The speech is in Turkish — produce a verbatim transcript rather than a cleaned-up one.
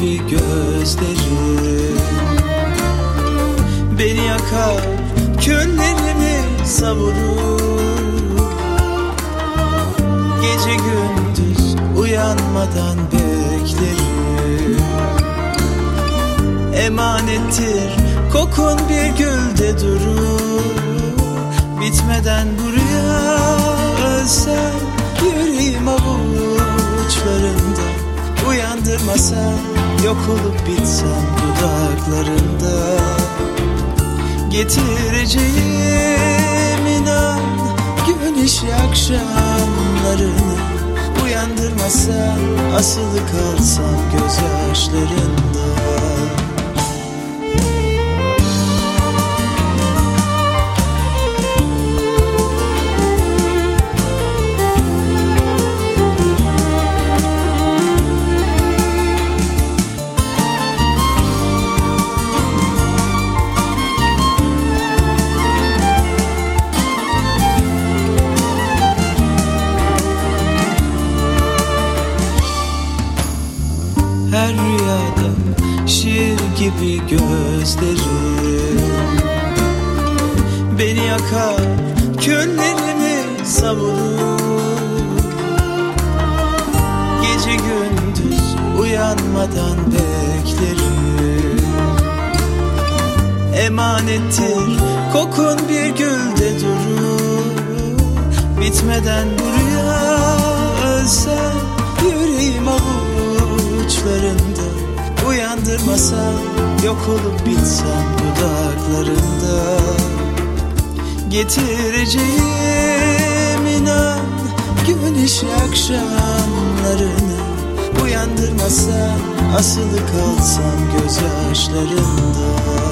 gibi gözlerin beni yakar, küllerimi savurur. Gece gündüz uyanmadan beklerim. Emanettir kokun bir gülde durur. Bitmeden buraya ölsem, yüreğim avuçlarında. Uyandırmasam, yok olup bitsem dudaklarında. Getireceğim inan güneş akşamlarını. Uyandırmasam, asılı kalsam gözyaşlarında. Her rüyada şiir gibi gözlerim beni yakar, küllerimi savurur. Gece gündüz uyanmadan beklerim. Emanettir kokun bir gülde durur. Bitmeden buraya ölsem, yüreğim avuçlarında. Uyandırmasam, yok olup bitsem dudaklarında. Getireceğim inan güneş akşamlarını. Uyandırmasam, asılı kalsam gözyaşlarında.